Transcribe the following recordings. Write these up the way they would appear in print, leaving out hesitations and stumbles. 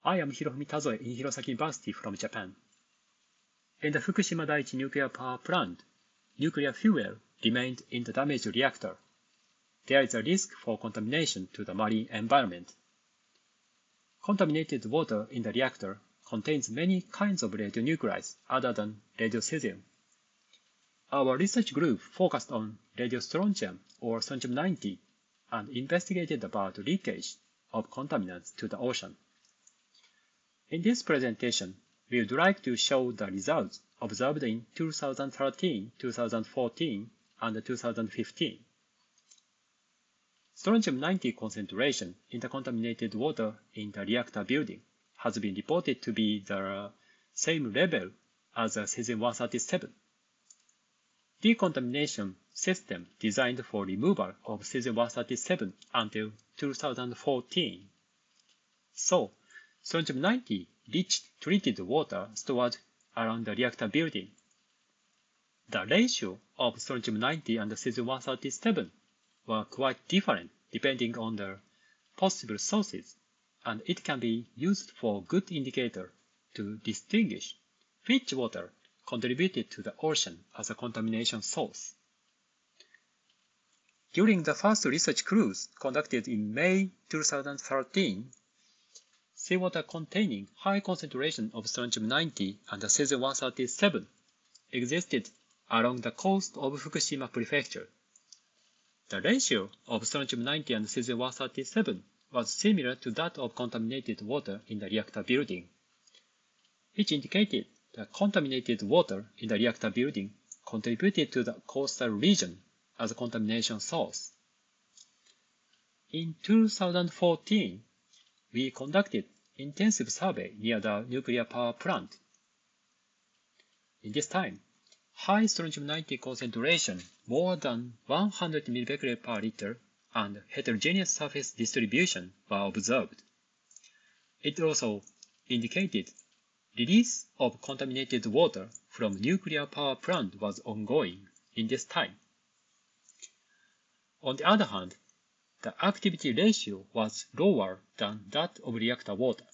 I am Hirofumi Tazoe in Hirosaki University from Japan. In the Fukushima Daiichi nuclear power plant, nuclear fuel remained in the damaged reactor. There is a risk for contamination to the marine environment. Contaminated water in the reactor contains many kinds of radionuclides other than radiocesium. Our research group focused on radiostrontium or strontium-90 and investigated about leakage of contaminants to the ocean. In this presentation, we would like to show the results observed in 2013, 2014, and 2015. Strontium-90 concentration in the contaminated water in the reactor building has been reported to be the same level as cesium-137. Decontamination system designed for removal of cesium-137 until 2014. So, strontium-90 rich treated water stored around the reactor building. The ratio of strontium-90 and cesium-137 were quite different depending on the possible sources, and it can be used for good indicator to distinguish which water contributed to the ocean as a contamination source. During the first research cruise conducted in May 2013, seawater containing high concentration of strontium-90 and cesium-137 existed along the coast of Fukushima Prefecture. The ratio of strontium-90 and cesium-137 was similar to that of contaminated water in the reactor building, which indicated the contaminated water in the reactor building contributed to the coastal region as a contamination source. In 2014, we conducted intensive survey near the nuclear power plant. In this time, high strontium-90 concentration, more than 100 mBq per liter, and heterogeneous surface distribution were observed. It also indicated release of contaminated water from nuclear power plant was ongoing in this time. On the other hand, the activity ratio was lower than that of reactor water.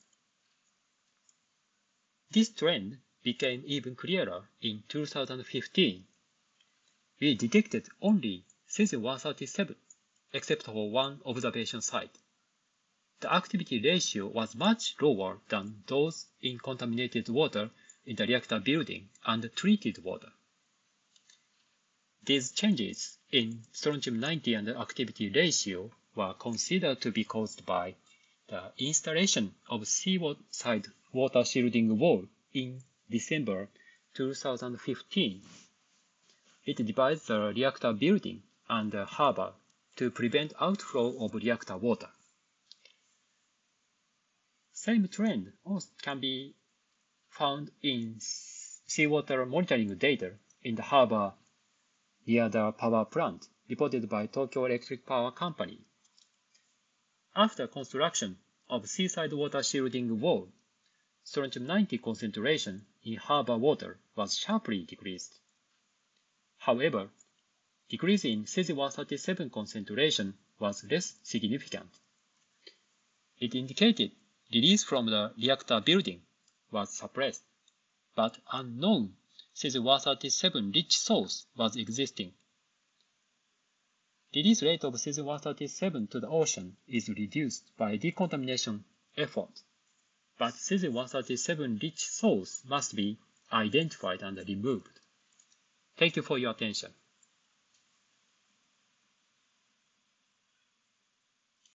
This trend became even clearer in 2015. We detected only cesium-137, except for one observation site. The activity ratio was much lower than those in contaminated water in the reactor building and treated water. These changes in strontium-90 and activity ratio were considered to be caused by the installation of seaside water shielding wall in December 2015. It divides the reactor building and the harbor to prevent outflow of reactor water. Same trend also can be found in seawater monitoring data in the harbor near the power plant reported by Tokyo Electric Power Company. After construction of seaside water shielding wall, strontium-90 concentration in harbor water was sharply decreased. However, decrease in cesium-137 concentration was less significant. It indicated release from the reactor building was suppressed, but unknown cesium-137 rich source was existing. Release rate of cesium-137 to the ocean is reduced by decontamination effort, but cesium-137 rich source must be identified and removed. Thank you for your attention.